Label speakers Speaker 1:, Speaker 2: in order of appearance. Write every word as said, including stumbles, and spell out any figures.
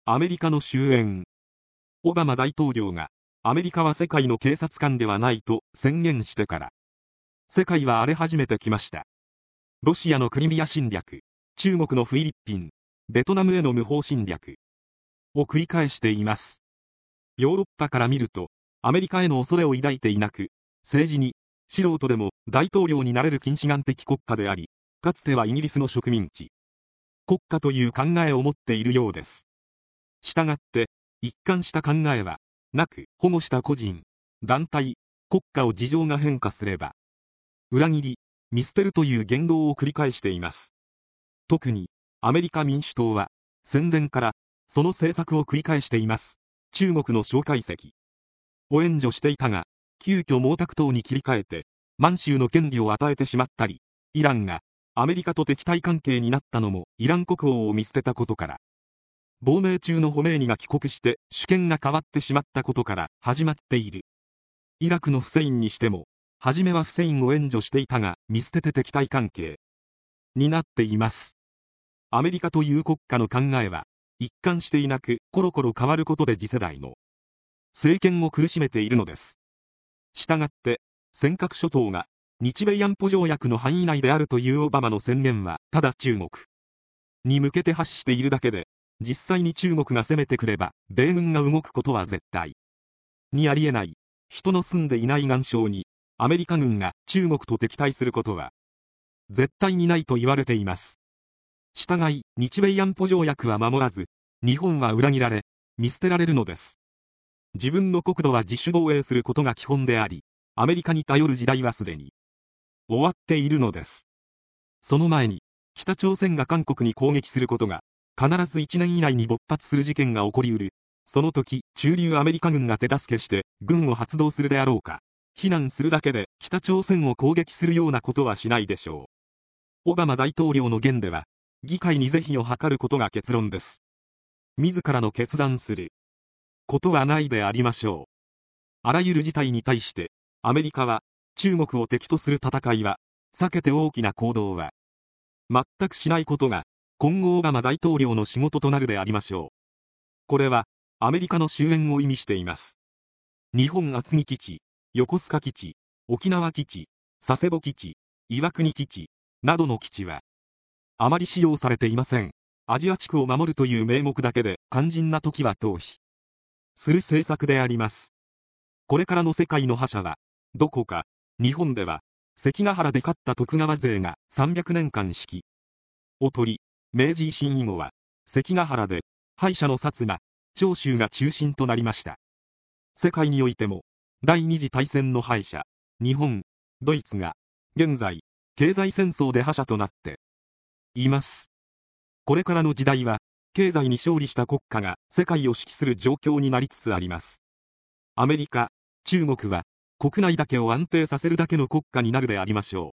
Speaker 1: アメリカの終焉。オバマ大統領がアメリカは世界の警察官ではないと宣言してから世界は荒れ始めてきました。ロシアのクリミア侵略、中国のフィリピン、ベトナムへの無法侵略を繰り返しています。ヨーロッパから見るとアメリカへの恐れを抱いていなく、政治に素人でも大統領になれる近視眼的国家であり、かつてはイギリスの植民地国家という考えを持っているようです。したがって一貫した考えはなく、保護した個人、団体、国家を事情が変化すれば裏切り、見捨てるという言動を繰り返しています。特にアメリカ民主党は戦前からその政策を繰り返しています。中国の蒋介石を援助していたが、急遽毛沢東に切り替えて満州の権利を与えてしまったり、イランがアメリカと敵対関係になったのもイラン国王を見捨てたことから、亡命中のホメイニが帰国して主権が変わってしまったことから始まっている。イラクのフセインにしても、初めはフセインを援助していたが見捨てて敵対関係になっています。アメリカという国家の考えは一貫していなく、コロコロ変わることで次世代の政権を苦しめているのです。したがって尖閣諸島が日米安保条約の範囲内であるというオバマの宣言はただ中国に向けて発しているだけで、実際に中国が攻めてくれば米軍が動くことは絶対にありえない。人の住んでいない岩礁にアメリカ軍が中国と敵対することは絶対にないと言われています。従い日米安保条約は守らず、日本は裏切られ見捨てられるのです。自分の国土は自主防衛することが基本であり、アメリカに頼る時代はすでに終わっているのです。その前に北朝鮮が韓国に攻撃することが必ずいちねん以内に勃発する事件が起こりうる。その時駐留アメリカ軍が手助けして軍を発動するであろうか。非難するだけで北朝鮮を攻撃するようなことはしないでしょう。オバマ大統領の言では議会に是非を図ることが結論です。自らの決断することはないでありましょう。あらゆる事態に対してアメリカは中国を敵とする戦いは避けて大きな行動は全くしないことが今後オバマ大統領の仕事となるでありましょう。これはアメリカの終焉を意味しています。日本厚木基地、横須賀基地、沖縄基地、佐世保基地、岩国基地などの基地はあまり使用されていません。アジア地区を守るという名目だけで肝心な時は逃避する政策であります。これからの世界の覇者はどこか。日本では関ヶ原で勝った徳川勢がさんびゃくねんかん指揮を取り、明治維新以後は関ヶ原で敗者の薩摩、長州が中心となりました。世界においても第二次大戦の敗者、日本、ドイツが現在経済戦争で覇者となっています。これからの時代は経済に勝利した国家が世界を指揮する状況になりつつあります。アメリカ、中国は国内だけを安定させるだけの国家になるでありましょう。